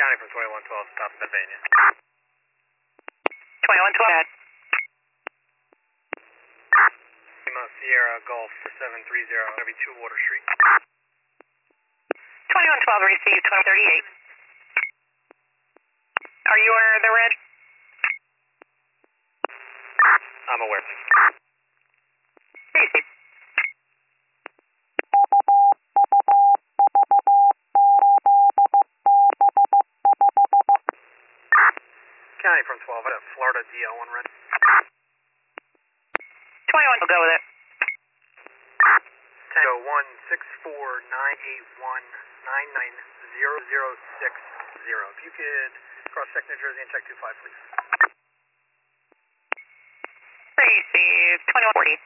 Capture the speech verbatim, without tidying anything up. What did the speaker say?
County from twenty-one twelve, South Pennsylvania. twenty-one twelve. Lima Sierra Golf for seven three zero, going to be two Water Street. twenty-one twelve received, twenty thirty-eight. Are you aware of the red? I'm aware. Received. County from twelve, at Florida D L one red. twenty-one, we'll go with it. Tango one six four nine eight one nine nine zero zero six zero. If you could cross check New Jersey and check two five, please. Received, twenty-one forty.